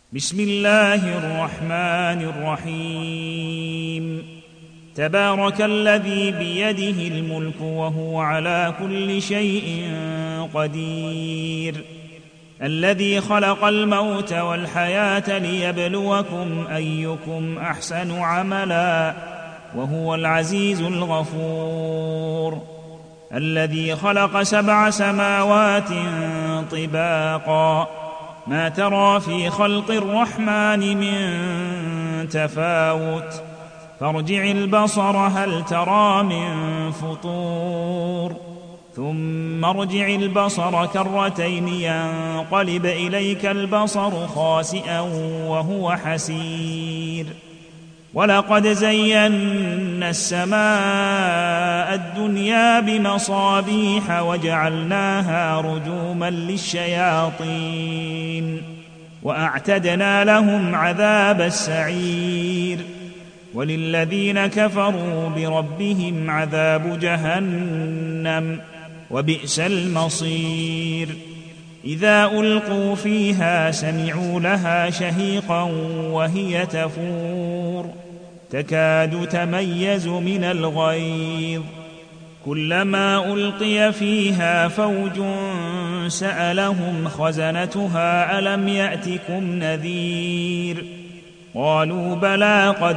بسم الله الرحمن الرحيم. تبارك الذي بيده الملك وهو على كل شيء قدير، الذي خلق الموت والحياة ليبلوكم أيكم أحسن عملا وهو العزيز الغفور، الذي خلق 7 سماوات طباقا ما ترى في خلق الرحمن من تفاوت، فارجع البصر هل ترى من فطور، ثم ارجع البصر كرتين ينقلب إليك البصر خاسئا وهو حسير. ولقد زينا السماء الدنيا بمصابيح وجعلناها رجوما للشياطين وأعتدنا لهم عذاب السعير. وللذين كفروا بربهم عذاب جهنم وبئس المصير. إذا ألقوا فيها سمعوا لها شهيقا وهي تفور تكاد تميز من الغيظ، كلما ألقي فيها فوج سألهم خزنتها ألم يأتكم نذير، قالوا بلى قد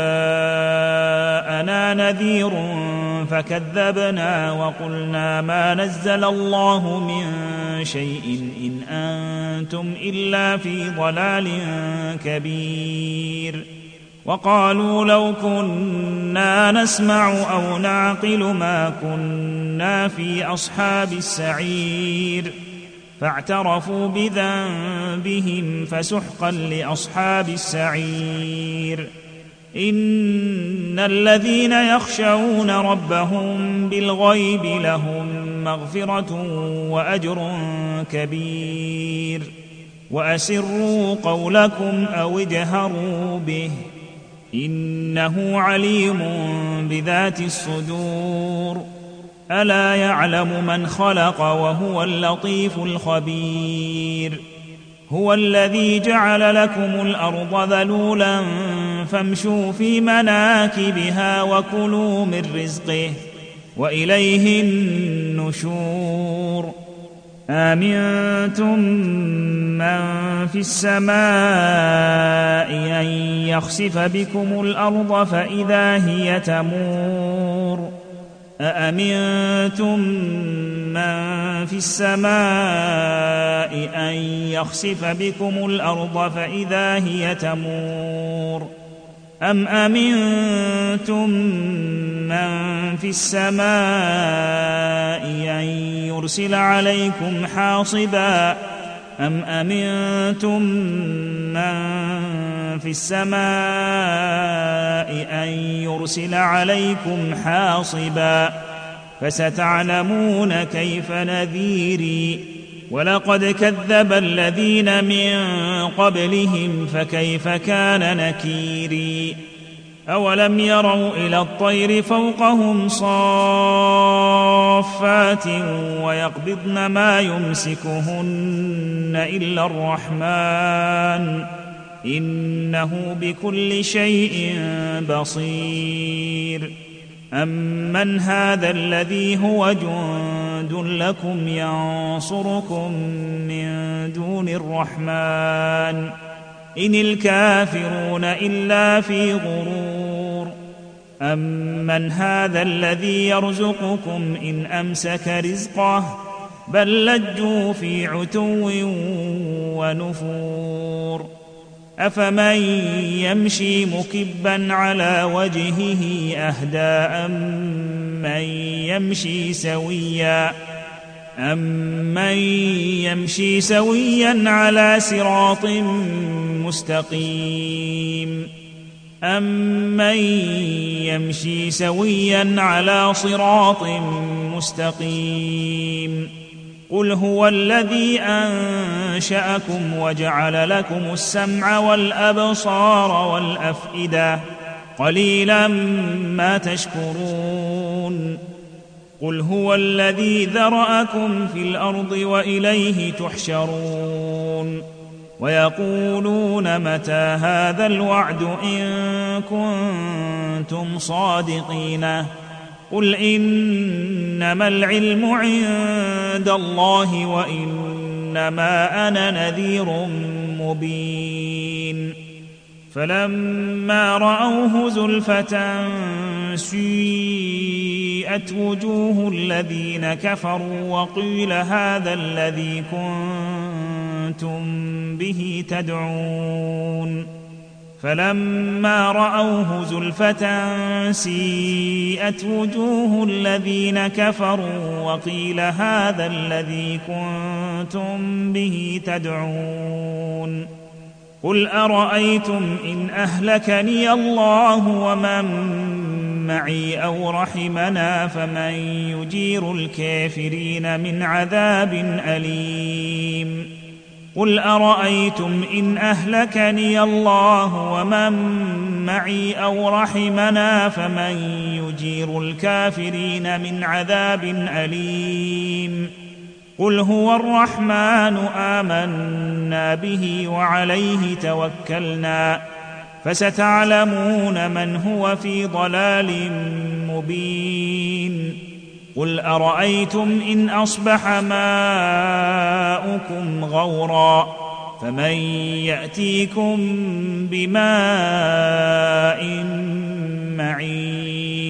جاءنا نذير فكذبنا وقلنا ما نزل الله من شيء إن أنتم إلا في ضلال كبير. وقالوا لو كنا نسمع أو نعقل ما كنا في أصحاب السعير، فاعترفوا بذنبهم فسحقا لأصحاب السعير. إن الذين يخشون ربهم بالغيب لهم مغفرة وأجر كبير. وأسروا قولكم أو اجهروا به إنه عليم بذات الصدور. ألا يعلم من خلق وهو اللطيف الخبير. هو الذي جعل لكم الأرض ذلولا فامشوا في مناكبها وكلوا من رزقه وإليه النشور. آمنتم من في السماء أن يخسف بكم الأرض فإذا هي تمور. أأمنتم من في السماء أن يخسف بكم الأرض فإذا هي تمور، أم أمنتم من في السماء أن يرسل عليكم حاصبا، أم أمنتم من في السماء أن يرسل عليكم حاصبا، فستعلمون كيف نذيري. ولقد كذب الذين من قبلهم فكيف كان نكيري. أولم يروا إلى الطير فوقهم صافات ويقبضن ما يمسكهن إلا الرحمن إنه بكل شيء بصير. أمن هذا الذي هو جند لكم ينصركم من دون الرحمن إن الكافرون إلا في غرور. أمن هذا الذي يرزقكم إن أمسك رزقه بل لجوا في عتو ونفور. أفمن يمشي مكبا على وجهه أهدى أمن يمشي سويا على صراط مستقيم. أمن يمشي سويا على صراط مستقيم. قل هو الذي أنشأكم وجعل لكم السمع والأبصار والأفئدة قليلا ما تشكرون. قل هو الذي ذرأكم في الأرض وإليه تحشرون. ويقولون متى هذا الوعد إن كنتم صادقين قل إنما العلم عند الله وإنما أنا نذير مبين فلما رأوه زلفة سيئت وجوه الذين كفروا وقيل هذا الذي كنتم به تدعون فلما رأوه زلفة سيئت وجوه الذين كفروا وقيل هذا الذي كنتم به تدعون قل أرأيتم إن أهلكني الله ومن معي أو رحمنا فمن يجير الكافرين من عذاب أليم قل أرأيتم إن أهلكني الله ومن معي أو رحمنا فمن يجير الكافرين من عذاب أليم قل هو الرحمن آمنا به وعليه توكلنا فستعلمون من هو في ضلال مبين قل أرأيتم إن أصبح ماؤكم غورا فمن يأتيكم بماء معين